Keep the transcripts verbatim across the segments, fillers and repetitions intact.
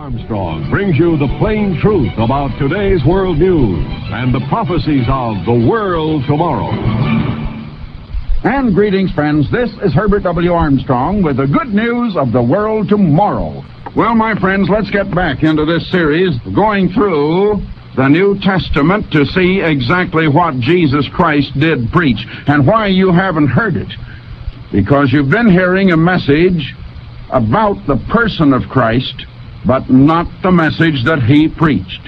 Armstrong brings you the plain truth about today's world news and the prophecies of the world tomorrow. And greetings, friends. This is Herbert W. Armstrong with the good news of the world tomorrow. Well, my friends, let's get back into this series, going through the New Testament to see exactly what Jesus Christ did preach and why you haven't heard it. Because you've been hearing a message about the person of Christ, but not the message that he preached.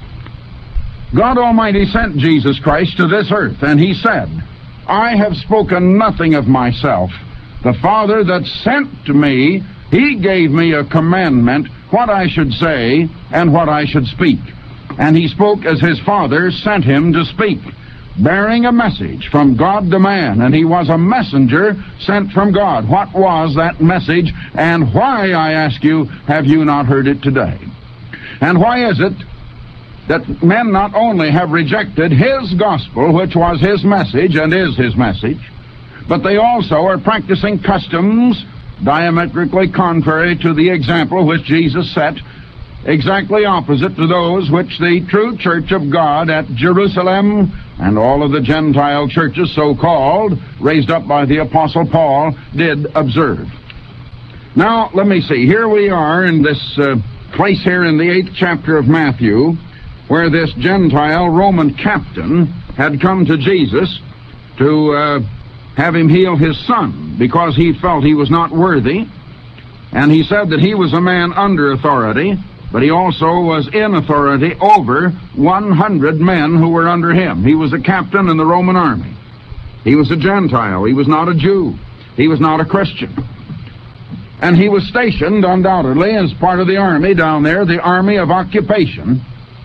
God Almighty sent Jesus Christ to this earth, and he said, I have spoken nothing of myself. The Father that sent me, he gave me a commandment, what I should say and what I should speak. And he spoke as his Father sent him to speak, bearing a message from God to man, and he was a messenger sent from God. What was that message, and why, I ask you, have you not heard it today? And why is it that men not only have rejected his gospel, which was his message and is his message, but they also are practicing customs diametrically contrary to the example which Jesus set, exactly opposite to those which the true church of God at Jerusalem and all of the Gentile churches, so-called, raised up by the Apostle Paul, did observe. Now, let me see. Here we are in this uh, place here in the eighth chapter of Matthew, where this Gentile Roman captain had come to Jesus to uh, have him heal his son because he felt he was not worthy. And he said that he was a man under authority, but he also was in authority over one hundred men who were under him. He was a captain in the Roman army. He was a Gentile. He was not a Jew. He was not a Christian. And he was stationed, undoubtedly, as part of the army down there, the army of occupation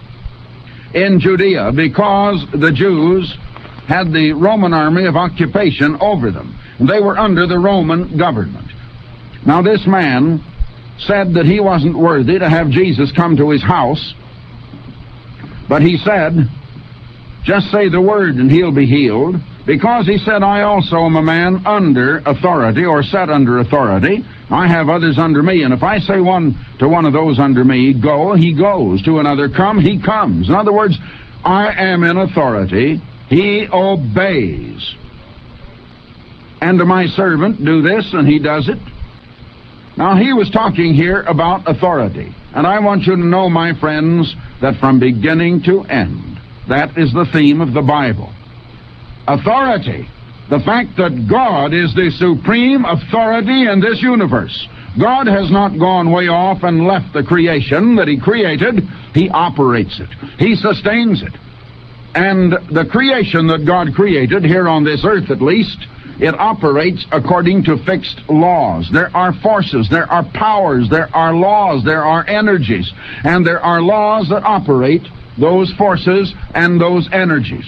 in Judea, because the Jews had the Roman army of occupation over them. They were under the Roman government. Now, this man said that he wasn't worthy to have Jesus come to his house, but he said, just say the word and he'll be healed, because he said, I also am a man under authority, or set under authority. I have others under me, and if I say one to one of those under me, go, he goes. To another, come, he comes. In other words, I am in authority. He obeys. And to my servant, do this, and he does it. Now, he was talking here about authority. And I want you to know, my friends, that from beginning to end, that is the theme of the Bible. Authority. The fact that God is the supreme authority in this universe. God has not gone way off and left the creation that he created. He operates it. He sustains it. And the creation that God created, here on this earth at least, it operates according to fixed laws. There are forces, there are powers, there are laws, there are energies, and there are laws that operate those forces and those energies.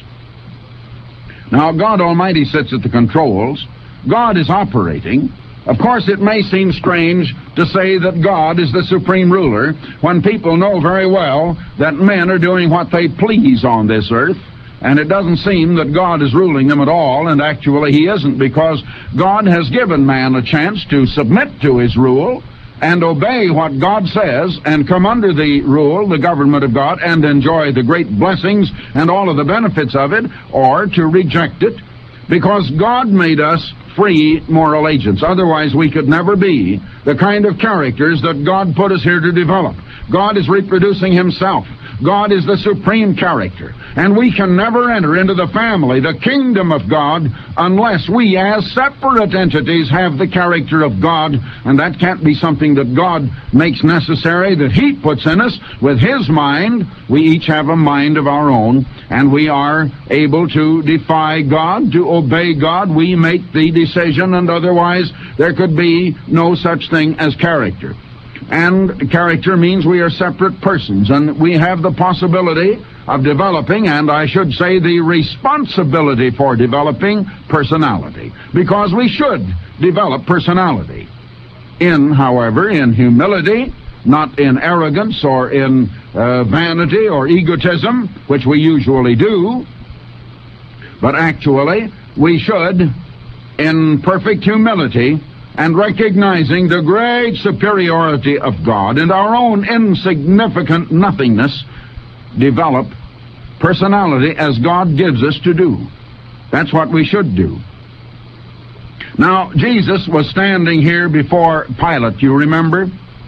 Now, God Almighty sits at the controls. God is operating. Of course, it may seem strange to say that God is the supreme ruler when people know very well that men are doing what they please on this earth. And it doesn't seem that God is ruling them at all, and actually he isn't, because God has given man a chance to submit to his rule and obey what God says and come under the rule, the government of God, and enjoy the great blessings and all of the benefits of it, or to reject it, because God made us free moral agents. Otherwise, we could never be the kind of characters that God put us here to develop. God is reproducing himself. God is the supreme character. And we can never enter into the family, the kingdom of God, unless we as separate entities have the character of God. And that can't be something that God makes necessary, that he puts in us with his mind. We each have a mind of our own, and we are able to defy God, to obey God. We make the decision, and otherwise there could be no such thing as character. And character means we are separate persons, and we have the possibility of developing, and I should say the responsibility for developing, personality. Because we should develop personality. In, however, in humility, not in arrogance or in uh, vanity or egotism, which we usually do, but actually we should, in perfect humility, and recognizing the great superiority of God and our own insignificant nothingness, develop personality as God gives us to do. That's what we should do. Now, Jesus was standing here before Pilate, you remember?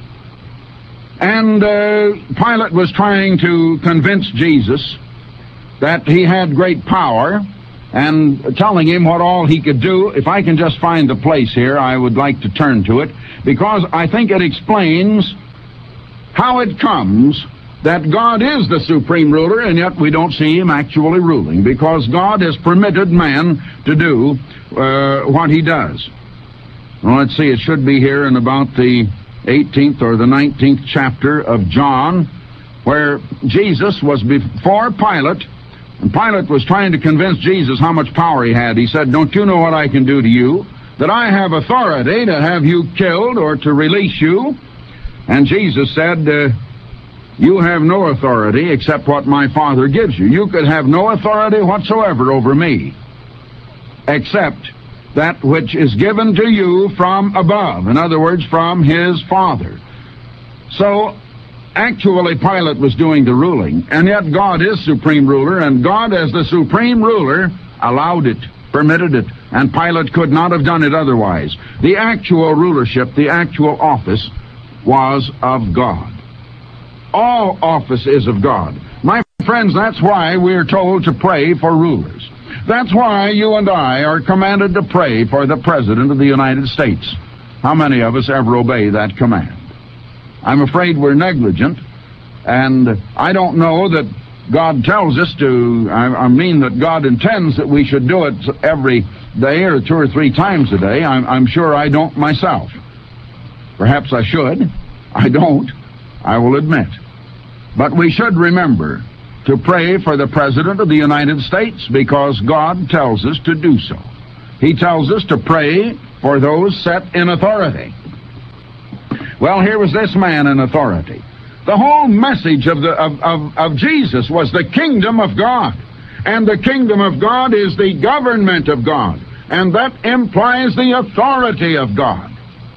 And uh, Pilate was trying to convince Jesus that he had great power, and telling him what all he could do. If I can just find the place here, I would like to turn to it, because I think it explains how it comes that God is the supreme ruler, and yet we don't see him actually ruling, because God has permitted man to do uh, what he does. Well, let's see, it should be here in about the eighteenth or the nineteenth chapter of John, where Jesus was before Pilate, and Pilate was trying to convince Jesus how much power he had. He said, "Don't you know what I can do to you? That I have authority to have you killed or to release you?" And Jesus said, uh, "You have no authority except what my Father gives you. You could have no authority whatsoever over me, except that which is given to you from above." In other words, from his Father. So, actually, Pilate was doing the ruling, and yet God is supreme ruler, and God as the supreme ruler allowed it, permitted it, and Pilate could not have done it otherwise. The actual rulership, the actual office, was of God. All office is of God. My friends, that's why we're told to pray for rulers. That's why you and I are commanded to pray for the President of the United States. How many of us ever obey that command? I'm afraid we're negligent, and I don't know that God tells us to, I, I mean that God intends that we should do it every day or two or three times a day. I'm, I'm sure I don't myself. Perhaps I should. I don't, I will admit. But we should remember to pray for the President of the United States, because God tells us to do so. He tells us to pray for those set in authority. Well, here was this man in authority. The whole message of, the, of, of, of Jesus was the kingdom of God. And the kingdom of God is the government of God. And that implies the authority of God.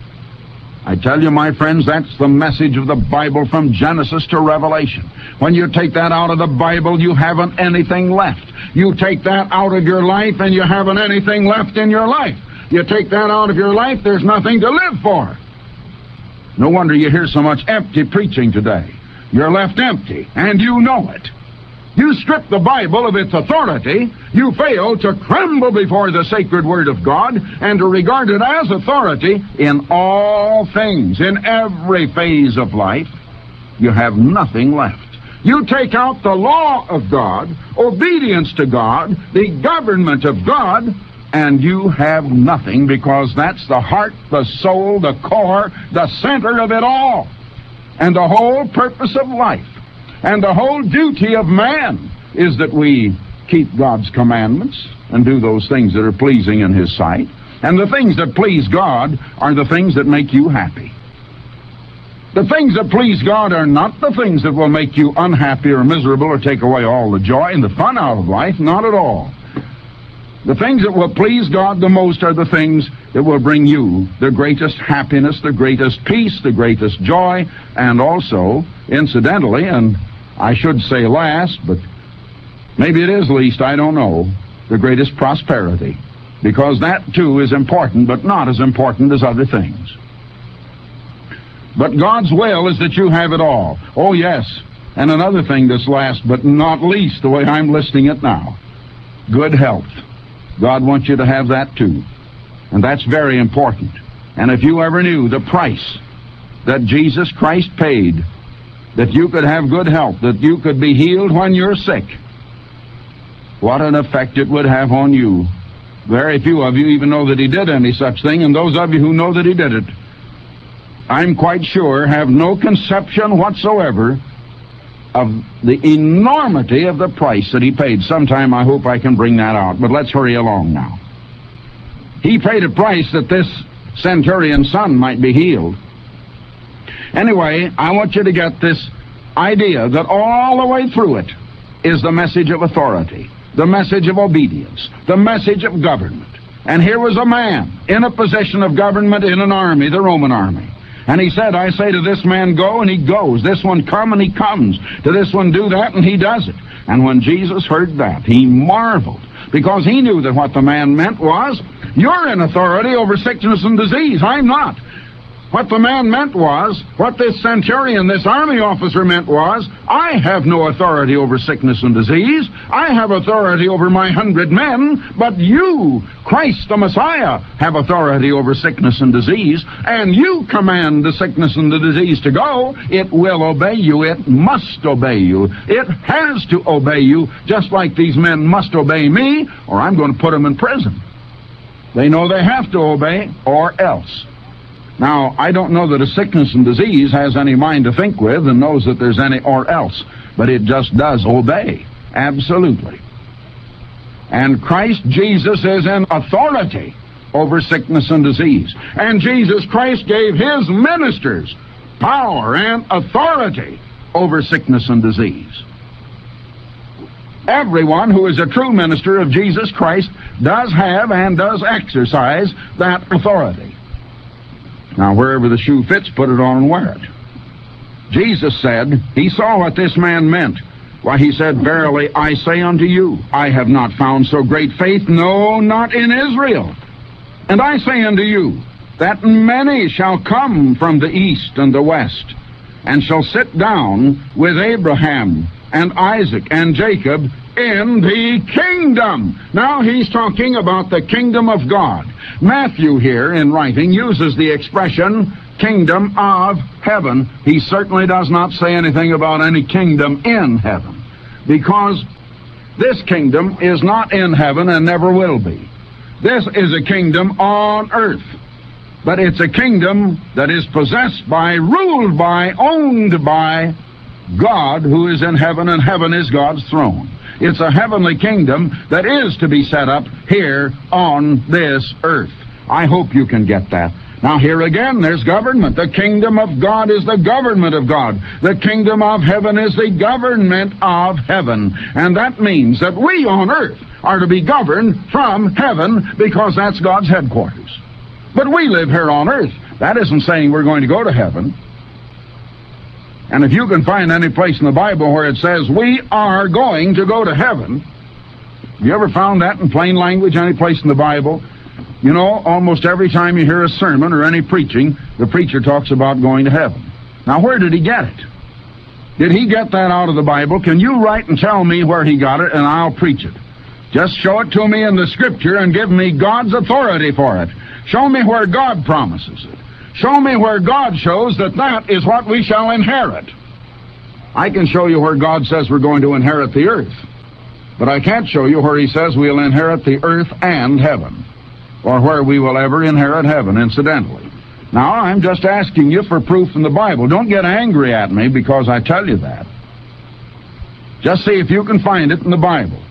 I tell you, my friends, that's the message of the Bible from Genesis to Revelation. When you take that out of the Bible, you haven't anything left. You take that out of your life, and you haven't anything left in your life. You take that out of your life, there's nothing to live for. No wonder you hear so much empty preaching today. You're left empty, and you know it. You strip the Bible of its authority, you fail to tremble before the sacred Word of God and to regard it as authority in all things, in every phase of life. You have nothing left. You take out the law of God, obedience to God, the government of God, and you have nothing, because that's the heart, the soul, the core, the center of it all. And the whole purpose of life and the whole duty of man is that we keep God's commandments and do those things that are pleasing in His sight. And the things that please God are the things that make you happy. The things that please God are not the things that will make you unhappy or miserable or take away all the joy and the fun out of life. Not at all. The things that will please God the most are the things that will bring you the greatest happiness, the greatest peace, the greatest joy, and also, incidentally, and I should say last, but maybe it is least, I don't know, the greatest prosperity. Because that, too, is important, but not as important as other things. But God's will is that you have it all. Oh, yes. And another thing that's last, but not least, the way I'm listing it now, good health. God wants you to have that too. And that's very important. And if you ever knew the price that Jesus Christ paid, that you could have good health, that you could be healed when you're sick, what an effect it would have on you. Very few of you even know that He did any such thing, and those of you who know that He did it, I'm quite sure, have no conception whatsoever of the enormity of the price that He paid. Sometime I hope I can bring that out, but let's hurry along now. He paid a price that this centurion's son might be healed. Anyway, I want you to get this idea that all the way through it is the message of authority, the message of obedience, the message of government. And here was a man in a position of government in an army, the Roman army. And he said, I say to this man, go, and he goes. This one, come, and he comes. To this one, do that, and he does it. And when Jesus heard that, he marveled, because he knew that what the man meant was, you're in authority over sickness and disease. I'm not. What the man meant was, what this centurion, this army officer meant was, I have no authority over sickness and disease. I have authority over my hundred men, but you, Christ the Messiah, have authority over sickness and disease, and you command the sickness and the disease to go. It will obey you. It must obey you. It has to obey you, just like these men must obey me, or I'm going to put them in prison. They know they have to obey, or else. Now, I don't know that a sickness and disease has any mind to think with and knows that there's any or else, but it just does obey, absolutely. And Christ Jesus is in authority over sickness and disease. And Jesus Christ gave his ministers power and authority over sickness and disease. Everyone who is a true minister of Jesus Christ does have and does exercise that authority. Now, wherever the shoe fits, put it on and wear it. Jesus said, he saw what this man meant. Why, he said, verily I say unto you, I have not found so great faith, no, not in Israel. And I say unto you, that many shall come from the east and the west, and shall sit down with Abraham and Isaac and Jacob in the kingdom. Now he's talking about the kingdom of God. Matthew here in writing uses the expression kingdom of heaven. He certainly does not say anything about any kingdom in heaven, because this kingdom is not in heaven and never will be. This is a kingdom on earth, but it's a kingdom that is possessed by, ruled by, owned by God, who is in heaven, and heaven is God's throne. It's a heavenly kingdom that is to be set up here on this earth. I hope you can get that. Now here again, there's government. The kingdom of God is the government of God. The kingdom of heaven is the government of heaven. And that means that we on earth are to be governed from heaven, because that's God's headquarters. But we live here on earth. That isn't saying we're going to go to heaven. And if you can find any place in the Bible where it says we are going to go to heaven, have you ever found that in plain language, any place in the Bible? You know, almost every time you hear a sermon or any preaching, the preacher talks about going to heaven. Now, where did he get it? Did he get that out of the Bible? Can you write and tell me where he got it, and I'll preach it? Just show it to me in the Scripture and give me God's authority for it. Show me where God promises it. Show me where God shows that that is what we shall inherit. I can show you where God says we're going to inherit the earth, but I can't show you where he says we'll inherit the earth and heaven, or where we will ever inherit heaven, incidentally. Now, I'm just asking you for proof in the Bible. Don't get angry at me because I tell you that. Just see if you can find it in the Bible.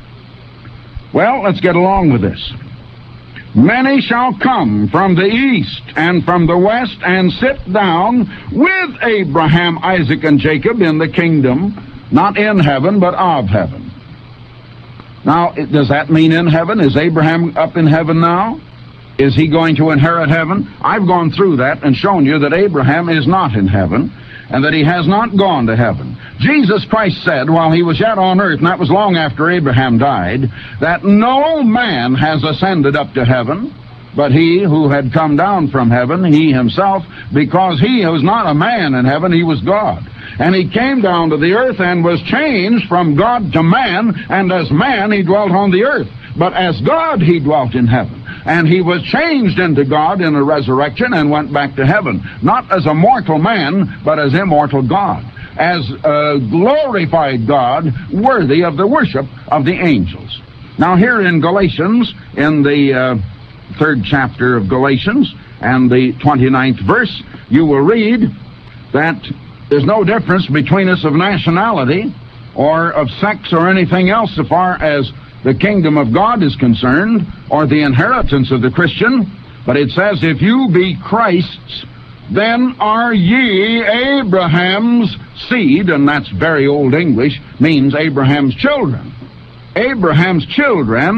Well, let's get along with this. Many shall come from the east and from the west and sit down with Abraham, Isaac, and Jacob in the kingdom, not in heaven, but of heaven. Now, does that mean in heaven? Is Abraham up in heaven now? Is he going to inherit heaven? I've gone through that and shown you that Abraham is not in heaven, and that he has not gone to heaven. Jesus Christ said while he was yet on earth, and that was long after Abraham died, that no man has ascended up to heaven, but he who had come down from heaven, he himself, because he was not a man in heaven, he was God. And he came down to the earth and was changed from God to man, and as man he dwelt on the earth. But as God he dwelt in heaven. And he was changed into God in a resurrection and went back to heaven, not as a mortal man, but as immortal God, as a glorified God, worthy of the worship of the angels. Now here in Galatians, in the uh, third chapter of Galatians, and the twenty-ninth verse, you will read that there's no difference between us of nationality or of sex or anything else so far as the kingdom of God is concerned, or the inheritance of the Christian. But it says, if you be Christ's, then are ye Abraham's seed, and that's very old English, means Abraham's children. Abraham's children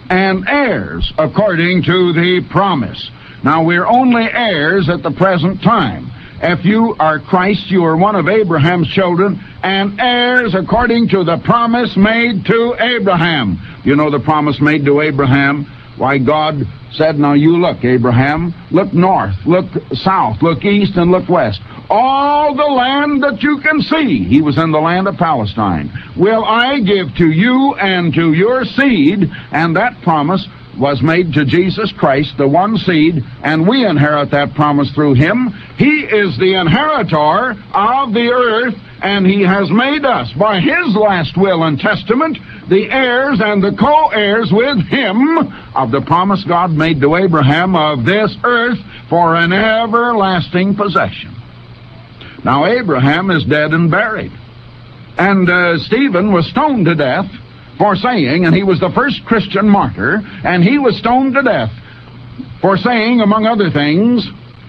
and heirs according to the promise. Now, we're only heirs at the present time. If you are Christ, you are one of Abraham's children, and heirs according to the promise made to Abraham. You know the promise made to Abraham? Why, God said, now you look, Abraham, look north, look south, look east, and look west. All the land that you can see, he was in the land of Palestine, will I give to you and to your seed. And that promise was made to Jesus Christ, the one seed, and we inherit that promise through him. He is the inheritor of the earth, and he has made us, by his last will and testament, the heirs and the co-heirs with him of the promise God made to Abraham of this earth for an everlasting possession. Now, Abraham is dead and buried, and uh, Stephen was stoned to death for saying, and he was the first Christian martyr, and he was stoned to death for saying, among other things,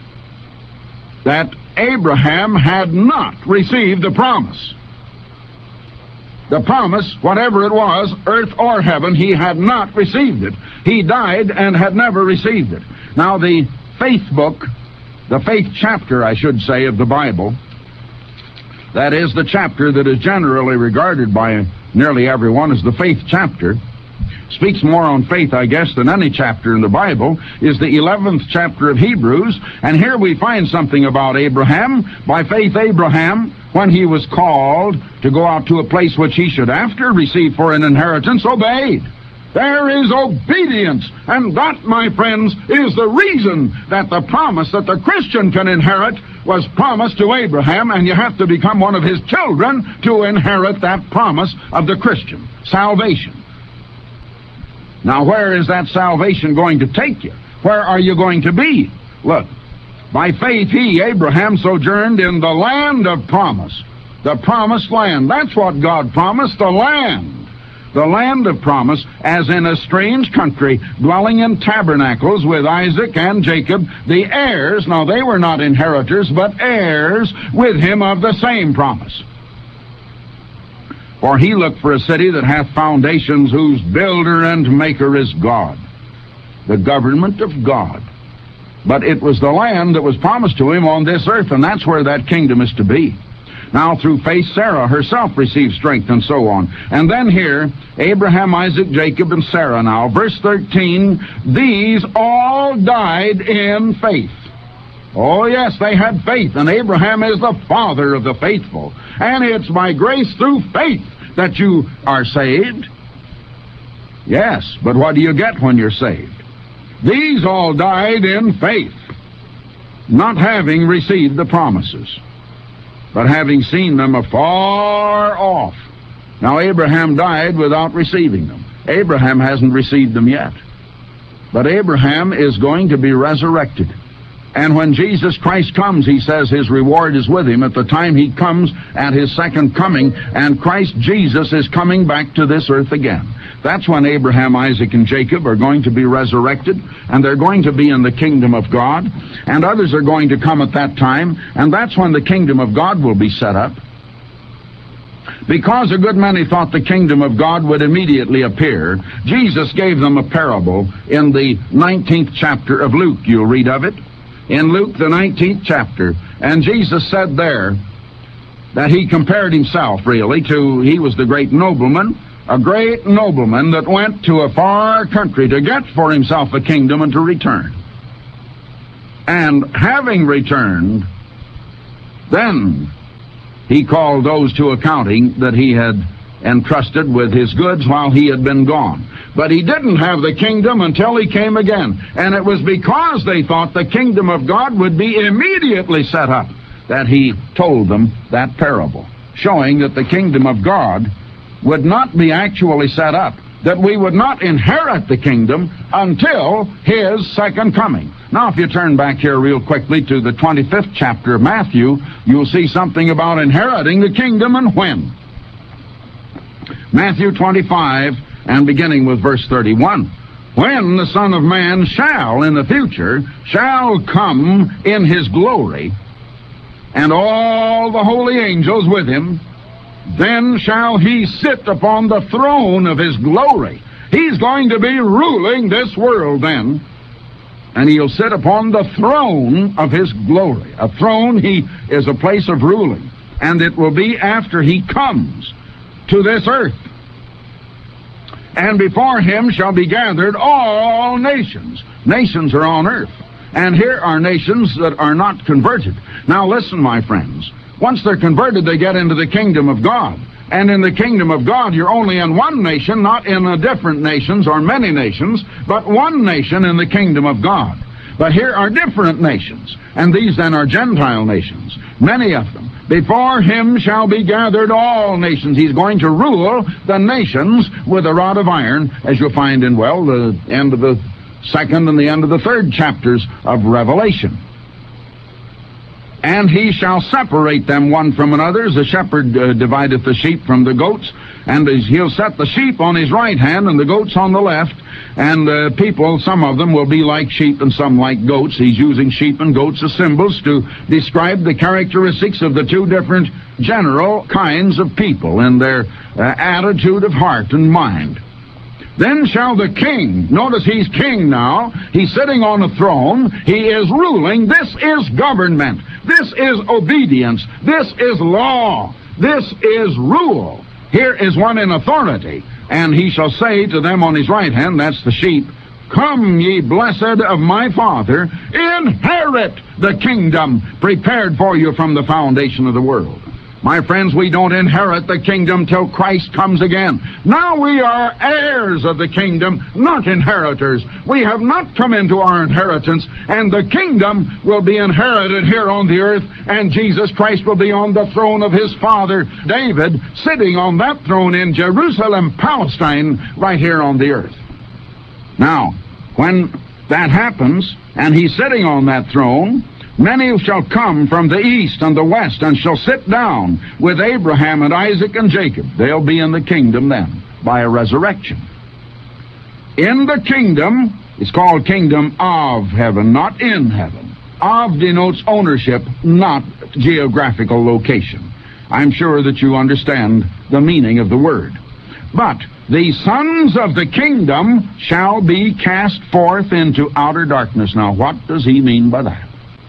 that Abraham had not received the promise. The promise, whatever it was, earth or heaven, he had not received it. He died and had never received it. Now, the faith book, the faith chapter, I should say, of the Bible, that is the chapter that is generally regarded by nearly everyone as the faith chapter, speaks more on faith, I guess, than any chapter in the Bible, is the eleventh chapter of Hebrews. And here we find something about Abraham. By faith, Abraham, when he was called to go out to a place which he should after receive for an inheritance, obeyed. There is obedience, and that, my friends, is the reason that the promise that the Christian can inherit was promised to Abraham, and you have to become one of his children to inherit that promise of the Christian, salvation. Now, where is that salvation going to take you? Where are you going to be? Look, by faith he, Abraham, sojourned in the land of promise, the promised land. That's what God promised, the land. The land of promise, as in a strange country, dwelling in tabernacles with Isaac and Jacob, the heirs. Now, they were not inheritors, but heirs with him of the same promise. For he looked for a city that hath foundations, whose builder and maker is God, the government of God. But it was the land that was promised to him on this earth, and that's where that kingdom is to be. Now, through faith, Sarah herself received strength, and so on. And then here, Abraham, Isaac, Jacob, and Sarah now. Verse thirteen, these all died in faith. Oh, yes, they had faith, and Abraham is the father of the faithful. And it's by grace through faith that you are saved. Yes, but what do you get when you're saved? These all died in faith, not having received the promises, but having seen them afar off. Now, Abraham died without receiving them. Abraham hasn't received them yet. But Abraham is going to be resurrected. And when Jesus Christ comes, he says his reward is with him at the time he comes at his second coming, and Christ Jesus is coming back to this earth again. That's when Abraham, Isaac, and Jacob are going to be resurrected, and they're going to be in the kingdom of God, and others are going to come at that time, and that's when the kingdom of God will be set up. Because a good many thought the kingdom of God would immediately appear, Jesus gave them a parable in the nineteenth chapter of Luke. You'll read of it in Luke, the nineteenth chapter. And Jesus said there that he compared himself, really, to, he was the great nobleman, a great nobleman that went to a far country to get for himself a kingdom and to return. And having returned, then he called those to accounting that he had entrusted with his goods while he had been gone. But he didn't have the kingdom until he came again. And it was because they thought the kingdom of God would be immediately set up that he told them that parable, showing that the kingdom of God would not be actually set up, that we would not inherit the kingdom until his second coming. Now, if you turn back here real quickly to the twenty-fifth chapter of Matthew, you'll see something about inheriting the kingdom and when. Matthew twenty-five, and beginning with verse thirty-one. When the Son of Man shall, in the future, shall come in his glory, and all the holy angels with him, then shall he sit upon the throne of his glory. He's going to be ruling this world then. And he'll sit upon the throne of his glory. A throne he is a place of ruling. And it will be after he comes to this earth. And before him shall be gathered all nations. Nations are on earth. And here are nations that are not converted. Now listen, my friends. Once they're converted, they get into the kingdom of God. And in the kingdom of God, you're only in one nation, not in a different nations or many nations, but one nation in the kingdom of God. But here are different nations, and these then are Gentile nations, many of them. Before him shall be gathered all nations. He's going to rule the nations with a rod of iron, as you'll find in, well, the end of the second and the end of the third chapters of Revelation. And he shall separate them one from another, as the shepherd uh, divideth the sheep from the goats. And as he'll set the sheep on his right hand and the goats on the left. And uh, people, some of them will be like sheep and some like goats. He's using sheep and goats as symbols to describe the characteristics of the two different general kinds of people and their uh, attitude of heart and mind. Then shall the king, notice he's king now, he's sitting on a throne, he is ruling, this is government, this is obedience, this is law, this is rule. Here is one in authority, and he shall say to them on his right hand, that's the sheep, Come, ye blessed of my Father, inherit the kingdom prepared for you from the foundation of the world. My friends, we don't inherit the kingdom till Christ comes again. Now we are heirs of the kingdom, not inheritors. We have not come into our inheritance, and the kingdom will be inherited here on the earth, and Jesus Christ will be on the throne of his father, David, sitting on that throne in Jerusalem, Palestine, right here on the earth. Now, when that happens, and he's sitting on that throne, many shall come from the east and the west and shall sit down with Abraham and Isaac and Jacob. They'll be in the kingdom then by a resurrection. In the kingdom, it's called kingdom of heaven, not in heaven. Of denotes ownership, not geographical location. I'm sure that you understand the meaning of the word. But the sons of the kingdom shall be cast forth into outer darkness. Now, what does he mean by that?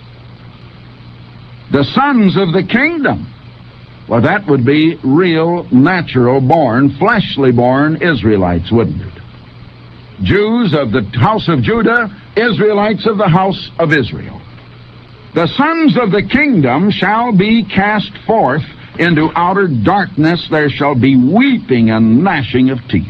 The sons of the kingdom. Well, that would be real, natural born, fleshly born Israelites, wouldn't it? Jews of the house of Judah, Israelites of the house of Israel. The sons of the kingdom shall be cast forth into outer darkness. There shall be weeping and gnashing of teeth.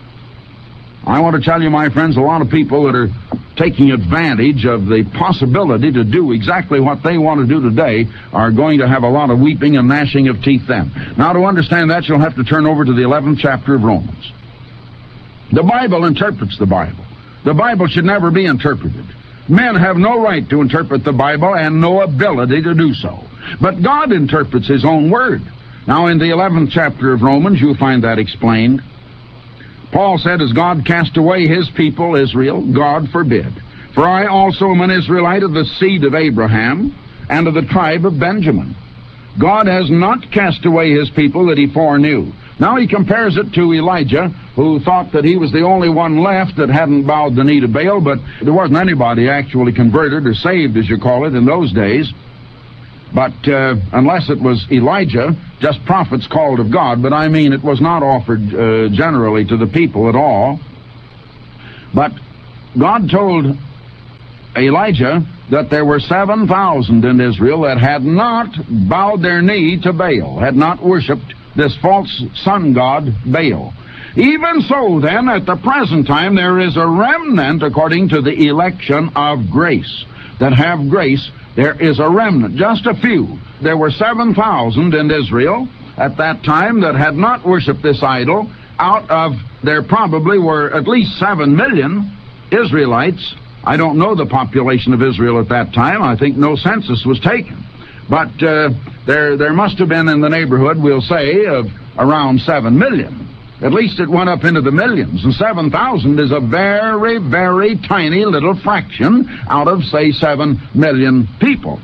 I want to tell you, my friends, a lot of people that are taking advantage of the possibility to do exactly what they want to do today are going to have a lot of weeping and gnashing of teeth then. Now, to understand that, you'll have to turn over to the eleventh chapter of Romans. The Bible interprets the Bible. The Bible should never be interpreted. Men have no right to interpret the Bible and no ability to do so. But God interprets his own word. Now, in the eleventh chapter of Romans, you'll find that explained. Paul said, As God cast away his people, Israel, God forbid. For I also am an Israelite of the seed of Abraham and of the tribe of Benjamin. God has not cast away his people that he foreknew. Now he compares it to Elijah, who thought that he was the only one left that hadn't bowed the knee to Baal, but there wasn't anybody actually converted or saved, as you call it, in those days. But uh, unless it was Elijah, just prophets called of God, but I mean it was not offered uh, generally to the people at all. But God told Elijah that there were seven thousand in Israel that had not bowed their knee to Baal, had not worshipped this false sun god Baal. Even so, then, at the present time, there is a remnant according to the election of grace, that have grace. There is a remnant, just a few. There were seven thousand in Israel at that time that had not worshipped this idol. Out of, there probably were at least seven million Israelites. I don't know the population of Israel at that time. I think no census was taken. But uh, there, there must have been in the neighborhood, we'll say, of around seven million. At least it went up into the millions, and seven thousand is a very, very tiny little fraction out of, say, seven million people.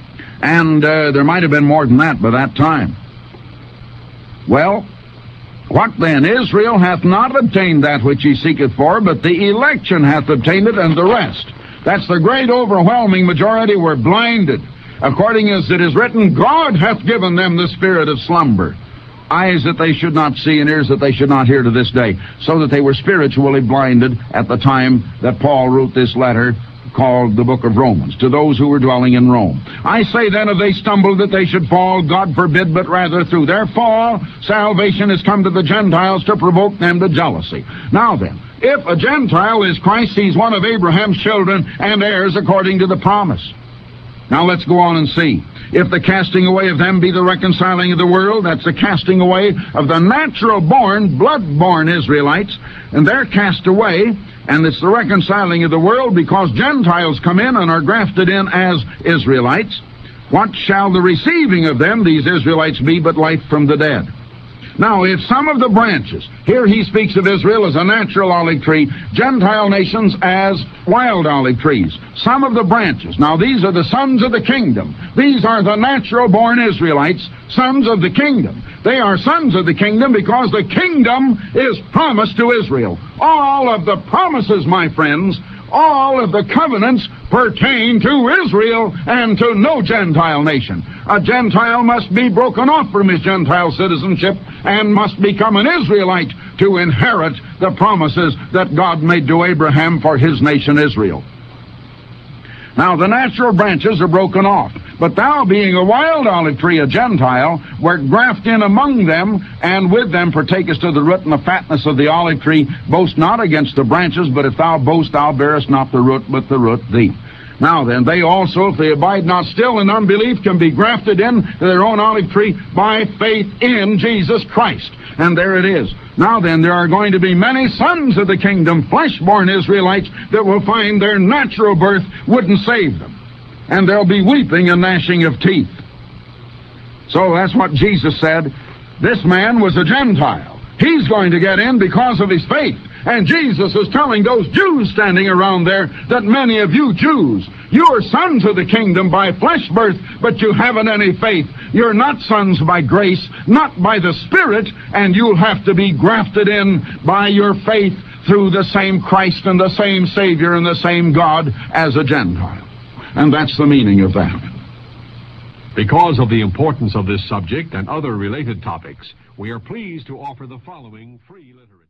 And uh, there might have been more than that by that time. Well, What then? Israel hath not obtained that which he seeketh for, but the election hath obtained it, and the rest. That's the great overwhelming majority were blinded. According as it is written, God hath given them the spirit of slumber, eyes that they should not see and ears that they should not hear to this day, so that they were spiritually blinded at the time that Paul wrote this letter called the book of Romans, to those who were dwelling in Rome. I say then, if they stumbled, that they should fall, God forbid, but rather through their fall, salvation is come to the Gentiles to provoke them to jealousy. Now then, if a Gentile is Christ, he's one of Abraham's children and heirs according to the promise. Now let's go on and see. If the casting away of them be the reconciling of the world, that's the casting away of the natural-born, blood-born Israelites, and they're cast away, and it's the reconciling of the world because Gentiles come in and are grafted in as Israelites. What shall the receiving of them, these Israelites, be but life from the dead? Now, if some of the branches, here he speaks of Israel as a natural olive tree, Gentile nations as wild olive trees. Some of the branches, now these are the sons of the kingdom. These are the natural-born Israelites, sons of the kingdom. They are sons of the kingdom because the kingdom is promised to Israel. All of the promises, my friends, all of the covenants pertain to Israel and to no Gentile nation. A Gentile must be broken off from his Gentile citizenship and must become an Israelite to inherit the promises that God made to Abraham for his nation Israel. Now, the natural branches are broken off, but thou, being a wild olive tree, a Gentile, wert grafted in among them, and with them partakest of the root and the fatness of the olive tree. Boast not against the branches, but if thou boast, thou bearest not the root, but the root thee. Now then, they also, if they abide not still in unbelief, can be grafted in to their own olive tree by faith in Jesus Christ. And there it is. Now then, there are going to be many sons of the kingdom, flesh-born Israelites, that will find their natural birth wouldn't save them. And there'll be weeping and gnashing of teeth. So that's what Jesus said. This man was a Gentile. He's going to get in because of his faith. And Jesus is telling those Jews standing around there that many of you Jews, you are sons of the kingdom by flesh birth, but you haven't any faith. You're not sons by grace, not by the Spirit, and you'll have to be grafted in by your faith through the same Christ and the same Savior and the same God as a Gentile. And that's the meaning of that. Because of the importance of this subject and other related topics, we are pleased to offer the following free literature.